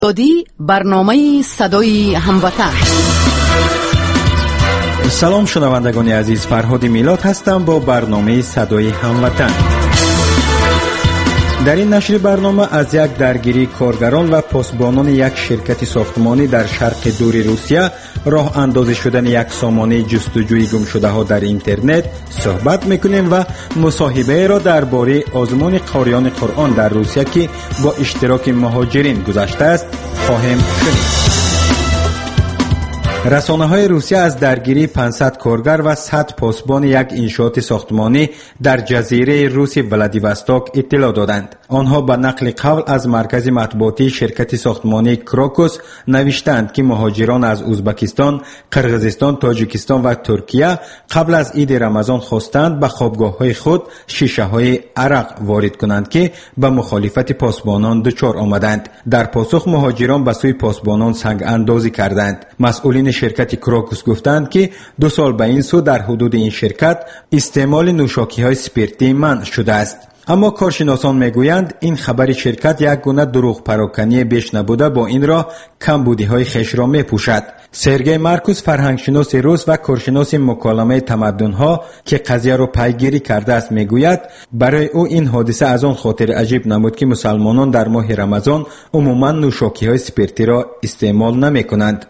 دادی برنامه صدای هموطن. سلام شنوندگان عزیز، فرهاد میلاد هستم با برنامه صدای هموطن. در این نشر برنامه از یک درگیری کارگران و پاسبانان یک شرکت ساختمانی در شرق دور روسیه، راه اندازی شدن یک سامانه جستجوی گم شده ها در اینترنت صحبت میکنیم و مصاحبه را درباره آزمون قاریان قرآن در روسیه که با اشتراک مهاجرین گذشته است خواهیم شنید. رسانه‌های روسیه از درگیری 500 کارگر و 100 پاسبان یک انشاءات ساختمانی در جزیره روس ولادیواستوک اطلاع دادند. آنها به نقل قول از مرکز مطبوعاتی شرکت ساختمانی کروکوس نوشتند که مهاجران از ازبکستان، قرغیزستان، تاجیکستان و ترکیه قبل از عید رمضان خواستند به خوابگاه‌های خود شیشه‌های عرق وارد کنند که به مخالفت پاسبانان دچار آمدند. در پاسخ مهاجران به سوی پاسبانان سنگ اندازی کردند. مسئولین شرکت کروکوس گفتند که 2 سال به این سو در حدود این شرکت استعمال نوشاکی‌های اسپرتی منع شده است. اما کارشناسان میگویند این خبر شرکت یک گونه دروغ پراکنی بیش نبوده با این را کمبودی‌های خویش را میپوشد. سرگئی مارکوس، فرهنگشناس روس و کارشناس مکالمه تمدن‌ها که قضیه را پیگیری کرده است، میگوید برای او این حادثه از آن خاطر عجیب نمود که مسلمانان در ماه رمضان عموما نوشاکی‌های اسپرتی را استعمال نمی‌کنند.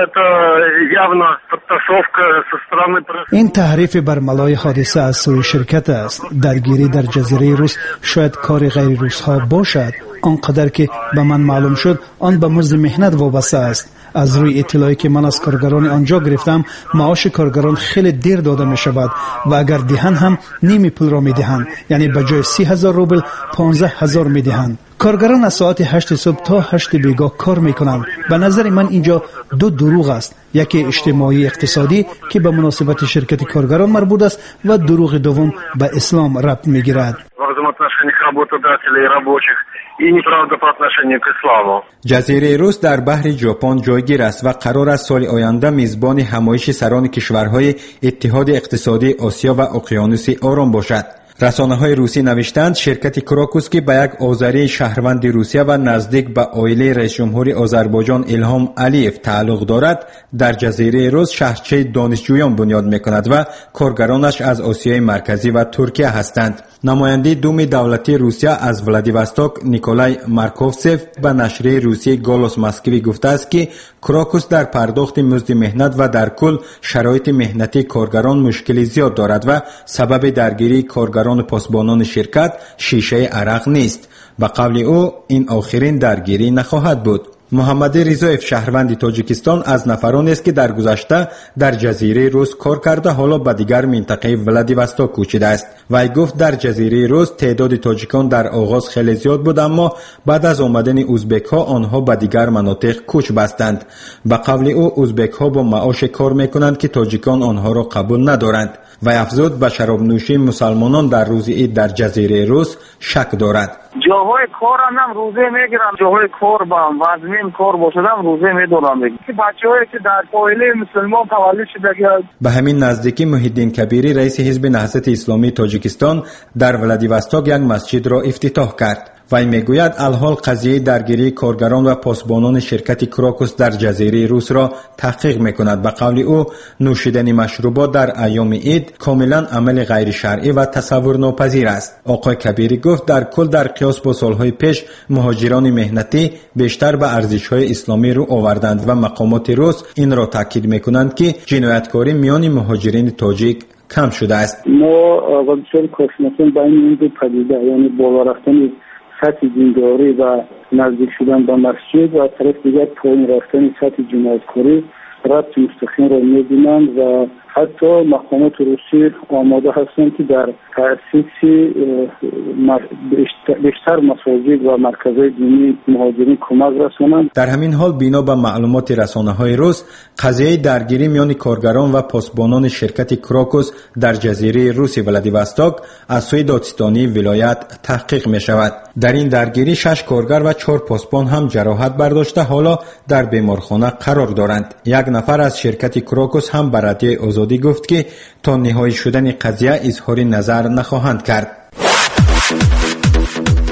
این تحریف برملای حادثه از سوی شرکت است. درگیری در جزیره روس شاید کار غیر روس‌ها باشد. آنقدر که به من معلوم شد آن به مزد مهنت وابسته است. از روی اطلاعی که من از کارگران آنجا گرفتم، معاش کارگران خیلی دیر داده می شود و اگر دهند هم نیمی پول را می دهند، یعنی به جای 30,000 روبل 15,000 می دهند. کارگران از ساعت 8 صبح تا 8 بیگاه کار می کنند. به نظر من اینجا 2 دروغ است، یکی اجتماعی اقتصادی که به مناسبت شرکت کارگران مربوط است و دروغ دوم به اسلام ربط می گیرد. جزیره روس در بحر ژاپن جایگیر است و قرار است سال آینده میزبان همایش سران کشورهای اتحاد اقتصادی آسیا و اقیانوس آرام باشد. رسانه‌های روسی نوشتند شرکت کروکوس که به یک آذری شهروند روسیه و نزدیک به عائله رئیس جمهور آذربایجان الهام علیف تعلق دارد، در جزیره روس شهرچه دانشجویان بنیاد می‌کند و کارگرانش از آسیای مرکزی و ترکیه هستند. نماینده دوم دولتی روسیه از ولادیواستوک نیکولای مارکوفسف به نشریه روسی گالوس مسکوی گفته است که کروکوس در پرداخت مزد مهنت و در کل شرایط مهنتی کارگران مشکلی زیاد دارد و سبب درگیری کارگران و پاسبانان شرکت شیشه عرق نیست. به قول او این آخرین درگیری نخواهد بود. محمد رضایف، شهروند تاجیکستان، از نفرانی است که در گذشته در جزیره روس کار کرده حالا به دیگر منطقه ولادیواستوک کوچیده است. وی گفت در جزیره روس تعداد تاجیکان در آغاز خیلی زیاد بود، اما بعد از آمدن ازبک ها آنها به دیگر مناطق کوچ بستند. به قول او ازبک ها با معاش کار میکنند که تاجیکان آنها را قبول ندارند. و افزود به شراب نوشی مسلمانان در روز عید در جزیره روس شک دارد. جاهای کارم روزه میگیرم، جاهای کار با وزمین کار باشدم روزه میدونم که بچه‌هایی که در عائله مسلمان تولد شده. به همین نزدیکی محیدین کبیری، رئیس حزب نهضت اسلامی تاجیکستان، در ولادیواستوک یک مسجد را افتتاح کرد. وی میگوید الحال قضیه درگیری کارگران و پاسبانان شرکت کروکوس در جزیره روس را تحقیق میکند. به قول او نوشیدن مشروبات در ایام عید کاملا عمل غیر شرعی و تصور ناپذیر است. آقای کبیری گفت در کل در قیاس با سالهای پیش مهاجران مهنتی بیشتر به ارزش‌های اسلامی رو آوردند و مقامات روس این را تاکید میکنند که جنایتکاری میان مهاجرین تاجیک کم شده است. ما بسیار کارشناسان بین این دو پدیده، یعنی بالا رفتن سطح دینداری و نزدیک شدن به مسجد و از طرف دیگر پایین رفتن سطح جنایتکاری ربط مستقیم را می‌بینند و حتی مقامات روسی آماده هستند که در تأسیس بیشتر مساجد و مرکزهای دینی مهاجرین کمک رسانند. در همین حال بنا به معلومات رسانه‌های روس قضیه درگیری میان کارگران و پاسبانان شرکت کروکوس در جزیره روس ولادیواستوک از سوی دادستانی ولایت تحقیق می شود. در این درگیری 6 کارگر و 4 پاسبان هم جراحت برداشته حالا در بیمارخانه قرار دارند. یک نفر از شرکت کروکوس هم به رادیوی آزادی گفت که تا نهایی شدن قضیه اظهار نظر نخواهند کرد.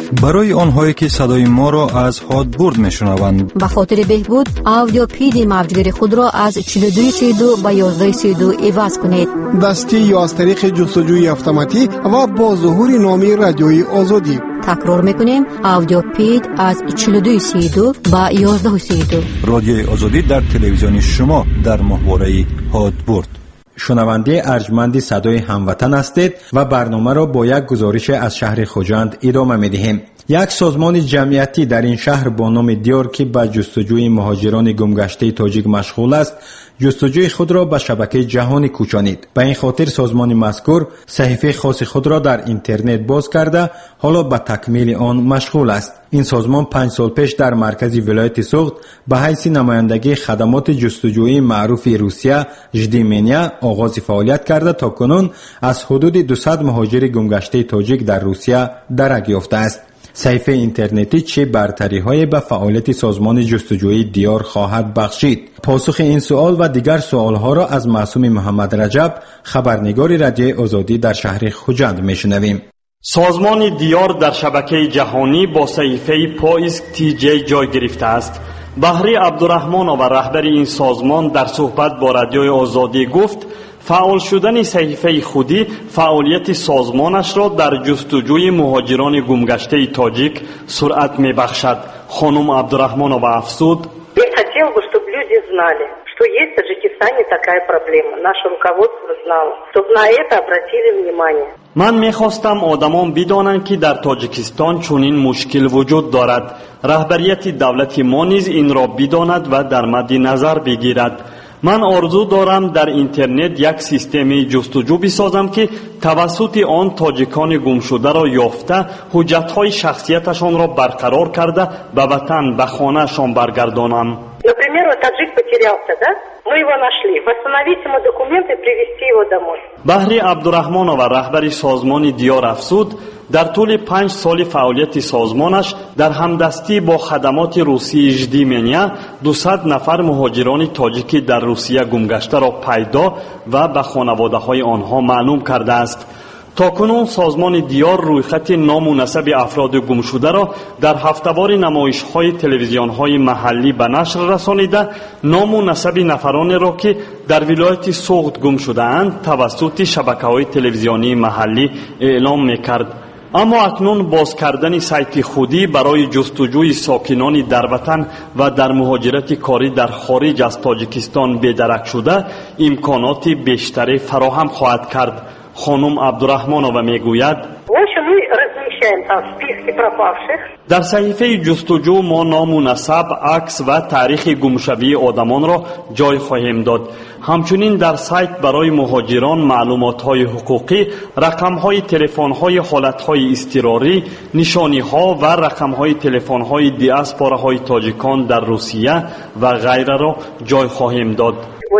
برای آنهایی که صدای ما را از هادبورد میشنوند، به خاطر بهبود آدیو پید موجگیر خود را از 4232 به 1132 عوض کنید. دستی یا از طریق جستجوی اتوماتیک و با ظهور نامی رادیوی آزادی. تکرار میکنیم، آدیو پید از 4232 به 1132. رادیوی آزادی در تلویزیون شما در ماهواره هادبورد. شنونده ارجمند صدای هموطن هستید و برنامه را با یک گزارش از شهر خوجند ادامه می‌دهیم. یک سازمان جمعیتی در این شهر با نام دیار که به جستجوی مهاجران گمگشته تاجیک مشغول است، جستجوی خود را به شبکه جهانی کوچانید. به این خاطر سازمان مذکور صحیفه خاص خود را در اینترنت باز کرده حالا به تکمیل آن مشغول است. این سازمان 5 سال پیش در مرکز ولایت سوخت به حیث نمایندگی خدمات جستجویی معروف روسیه ژدیمنیا آغاز فعالیت کرده تا کنون از حدود 200 مهاجر گمگشته تاجیک در روسیه درک یافته است. صحیفه اینترنتی چه برتری‌های به فعالیت سازمان جستجویی دیار خواهد بخشید؟ پاسخ این سوال و دیگر سوالها را از معصوم محمد رجب، خبرنگار رادیوی آزادی در شهر خوجند میشنویم. سازمان دیار در شبکه جهانی با صحیفه پایسک تی جی جای گرفته است. بهری عبدالرحمن و رهبر این سازمان در صحبت با رادیوی آزادی گفت فعال شدن صحیفه خودی فعالیت سازمانش را در جستجوی مهاجران گمگشته تاجیک سرعت می‌بخشد. خانم عبدالرحمن و افزود: Я хотел бы, чтобы люди знали, что есть в Таджикистане такая проблема. Наше руководство знало, чтобы на это обратили внимание. من می‌خواستم آدمان بدانند که در تاجیکستان چنین مشکل وجود دارد. رهبریت دولت ما نیز این را بداند و در مد نظر بگیرد. من آرزو دارم در اینترنت یک سیستم جستجو بسازم که توسط آن تاجیکان گم شده را یافته حجت‌های شخصیتشان را برقرار کرده به وطن به خانه‌شان برگردانم. Например, таджик потерялся, да? Мы его нашли. Восстановить ему документы, привезти его домой. بهری عبدالرحمن و رهبر سازمان دیار افزود در طول 5 سال فعالیت سازمانش در همدستی با خدمات روسی ژدیمنیا 200 نفر مهاجران تاجیکی در روسیه گمگشته را پیدا و به خانواده‌های آنها معلوم کرده است. تاکنون سازمان دیار رویخط نام و نسب افراد گم شده را در هفته‌وار نمایش‌های تلویزیون‌های محلی به نشر رسانیده نام و نسب نفران را که در ولایت سوخت گم شده‌اند توسط شبکه‌های تلویزیونی محلی اعلام می‌کرد. اما اکنون باز کردن سایت خودی برای جستجوی ساکنان در وطن و در مهاجرت کاری در خارج از تاجیکستان بی‌درک شده امکانات بیشتری فراهم خواهد کرد. خانم عبدالرحمن و میگوید در صحیفه جستجو ما نام و نسب، عکس و تاریخ گمشدگی آدمان را جای خواهیم داد. همچنین در سایت برای مهاجران معلومات‌های حقوقی، رقم‌های تلفن‌های حالت‌های اضطراری، نشانی‌ها و رقم‌های تلفن‌های دیاسپوراهای تاجیکان در روسیه و غیره را جای خواهیم داد.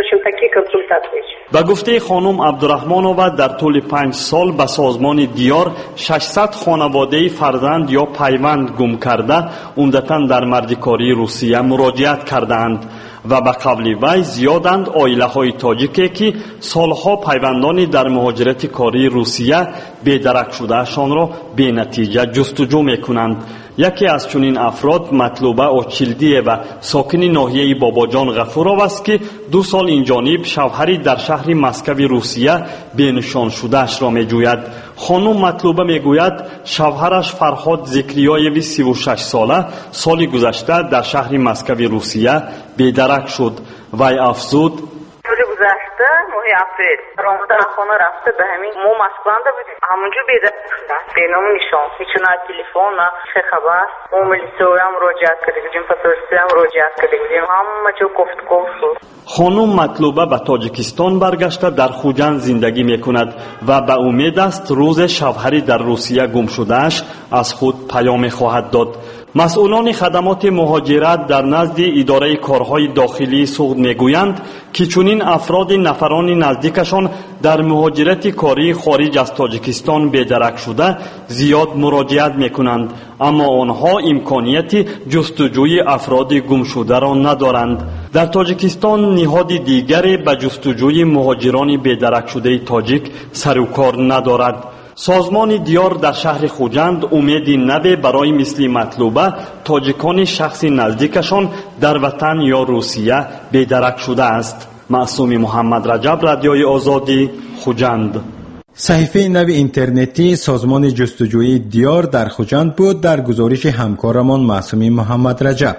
به گفته خانم عبدالرحمن و در طول 5 سال به سازمان دیار 600 خانواده فرزند یا پیوند گم کرده عمدتاً در مردکاری روسیه مراجعت کردند و به قول وی زیادند آیله‌های تاجیکی که سالها پیوندانی در مهاجرت کاری روسیه بی‌درک شدهشان را بی نتیجه جستجو می‌کنند. یکی از چنین افراد مطلوبه آچیلدی و ساکن ناحیه باباجان غفورov است که 2 سال این جانب شوهری در شهر مسکو روسیه بینشان شدهش را میجوید. خانم مطلوبه میگوید شوهرش فرهاد زکریایوی 36 ساله سال گذشته در شهر مسکو روسیه بی‌درک شد. وی افزود گذشته ماه اپریل رامدان خانه رفته به همین ما مسکوانده بودیم همونجا بیدر شدن بینام نشان هیچ نه تلفن نه چه خبر ما ملیسوی هم مراجعت کرده بودیم پترسی هم مراجعت کرده بودیم همه جا گفتگو شد. خانم مطلوبه به تاجیکستان برگشته در خوجند زندگی میکند و به امید است روز شوهری در روسیه گم شدهش از خود پیام خواهد داد. مسئولان خدمات مهاجرت در نزد اداره کارهای داخلی سوخت میگویند که چنین افراد نفران نزدیکشان در مهاجرت کاری خارج از تاجیکستان بی‌درک شده زیاد مراجعت میکنند، اما آنها امکانیت جستجوی افراد گم شده را ندارند. در تاجیکستان نهاد دیگری به جستجوی مهاجران بی‌درک شده تاجیک سر و کار ندارد. سازمان دیار در شهر خوجند امیدی نو برای مثل مطلوبه تاجیکان شخص نزدیکشان در وطن یا روسیه بیدرک شده است. معصوم محمد رجب، رادیوی آزادی، خوجند. صحیفه نو اینترنتی سازمان جستجوی دیار در خوجند بود. در گزارش همکارمان معصوم محمد رجب.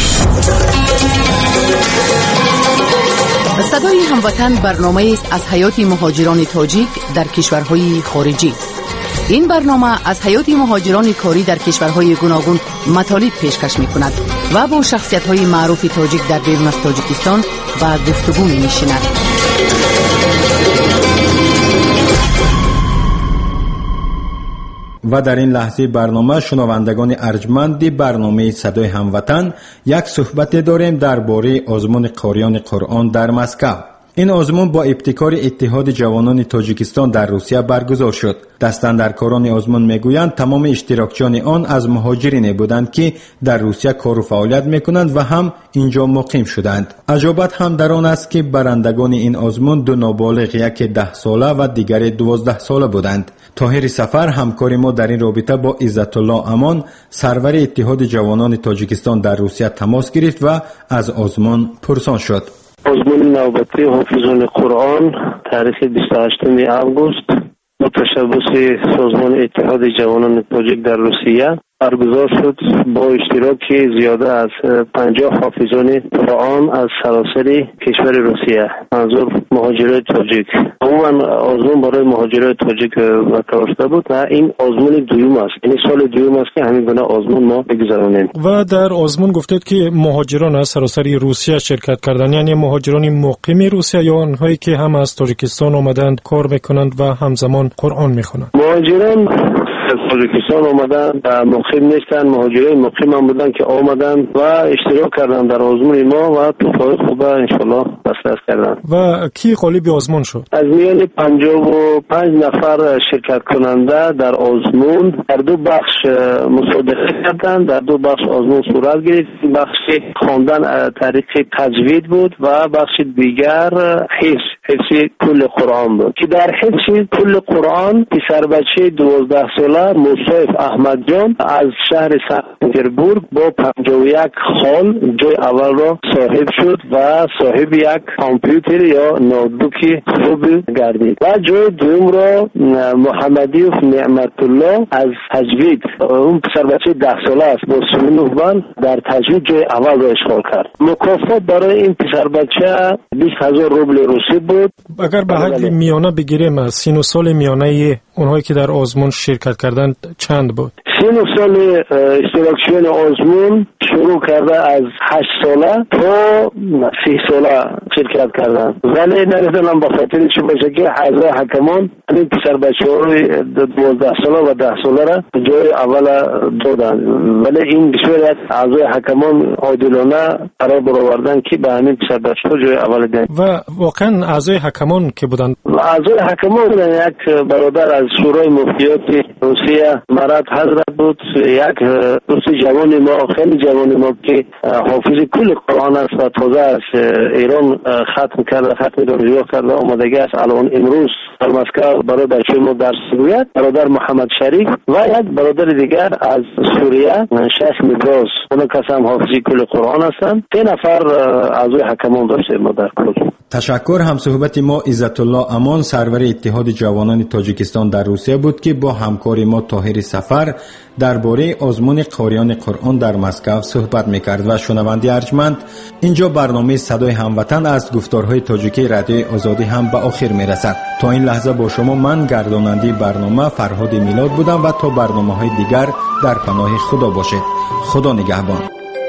صدای هموطن برنامه است از حیات مهاجران تاجیک در کشورهای خارجی. این برنامه از حیات مهاجران کاری در کشورهای گوناگون مطالب پیشکش می کند و با شخصیت‌های معروف تاجیک در بیرون از تاجیکستان و گفتگو می نشیند. و در این لحظه برنامه شنوندگان ارجمند برنامه صدای هموطن یک صحبت داریم درباره آزمون قاریان قرآن در مسکو. این آزمون با ابتکار اتحاد جوانان تاجیکستان در روسیه برگزار شد. دستاندرکاران آزمون میگویند تمام اشتراکچیان آن از مهاجرین بودند که در روسیه کار و فعالیت میکنند و هم اینجا مقیم شدند. عجابت هم در آن است که برندگان این آزمون دو نابالغ، یک 10 ساله و دیگری 12 ساله بودند. طاهر سفر همکار ما در این رابطه با عزت الله امان سرور اتحاد جوانان تاجیکستان در روسیه تماس گرفت و از آزمون پرسان شد. آزمون نوبتی حافظان قرآن تاریخ 28 آگوست با تشبث سازمان اتحاد جوانان تاجیک در روسیه برگزار شد با اشتراک زیاده از 50 حافظان قرآن از سراسر کشور روسیه، منظور مهاجرای تاجیک. عموما آزمون برای مهاجرای تاجیک برگزار شده بود و این آزمون دوم است، یعنی سال دوم است که همین گونه آزمون ما بگذرانیم. و در آزمون گفتید که مهاجران از سراسر روسیه شرکت کردند، یعنی مهاجران مقیم روسیه یا آنهایی که هم از تاجیکستان آمدند کار میکنند و همزمان قرآن میخوانند؟ مهاجران تاجیکستان آمدن و مقیم نیستن، مهاجرای مقیم هم بودن که آمدن و اشتراک کردن در آزمون ما و توفیق خوبه انشالله دست کردن. و کی غالب آزمون شد؟ از میان 55 نفر شرکت کننده در آزمون در دو بخش مصادقه کردن، در دو بخش آزمون صورت گرفت. بخش خواندن طریق تجوید بود و بخش دیگر حفظ کل قرآن بود که در حفظ کل قرآن پسر بچه 12 ساله مصطفی احمد جان از شهر سنت پترزبورگ با 51 خال جای اول را صاحب شد و صاحب یک کامپیوتر یا نوتبوک خوب گردید. و جای دوم را محمدیوف نعمت الله از تجوید، اون پسر بچه 10 ساله است، با 39 بال در تجوید جای اول را اشغال کرد. مکافات برای این پسر بچه 20,000 روبل روسی بود. اگر به حد میانه بگیریم از سن و سال میانه اونهایی که در آزمون شرکت کردند چند بود؟ سن و سال اشتراکچیان آزمون شروع کرده از 8 ساله تا 30 ساله شرکت کردن، ولی نمیدونم به خاطر چی باشه که اعضای حکمان این پسر بچه‌های 12 ساله و 10 ساله را جای اول دادن، ولی این بسیار از اعضای حکمان عادلانه قرار برآوردن که به همین پسر بچه‌ها جای اول دادن. و واقعا اعضای حکمان که بودن؟ اعضای حکمان بودن یک برادر از شورای مفتیات روسیه مرد حضرت بود، یک دوست جوان ما، خیلی جوان ما که حافظ کل قرآن است و تازه از ایران ختم دانشگاه کرده آمدگی است. الان امروز در مسکو برای بچه ما درس می‌گوید. برادر محمد شریف و یک برادر دیگر از سوریه شیخ میبراز، اونا کس هم حافظ کل قرآن هستند. 3 نفر اعضای حکمان داشته ما در کل. تشکر. همصحبت ما عزت الله امان سرور اتحاد جوانان تاجیکستان در روسیه بود که با همکار ما طاهر سفر درباره آزمون قاریان قرآن در مسکو صحبت می‌کرد. و شنونده ارجمند، اینجا برنامه صدای هموطن از گفتارهای تاجیکی رادیوی آزادی هم به آخر میرسد. تا این لحظه با شما من گرداننده برنامه فرهاد میلاد بودم و تا برنامه‌های دیگر در پناه خدا باشید. خدا نگهبان.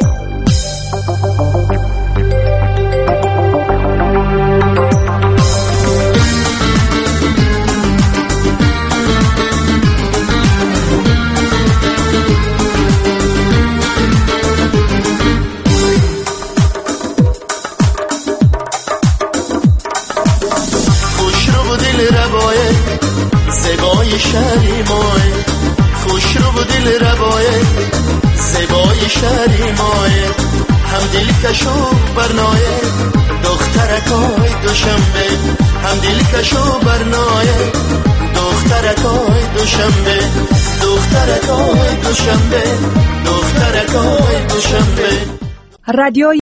شهری ماه خوش رو و دل روایه زیبای شهری ماه هم دل کشو برنایه دخترکای دوشنبه هم دل کشو برنایه دخترکای دوشنبه دخترکای دوشنبه دخترکای دوشنبه. رادیو